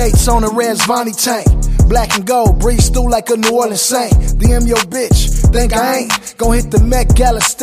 V8s on a red Zvani tank. Black and gold, breeze through like a New Orleans Saint. DM your bitch, think I ain't gon' hit the Met Gala stage.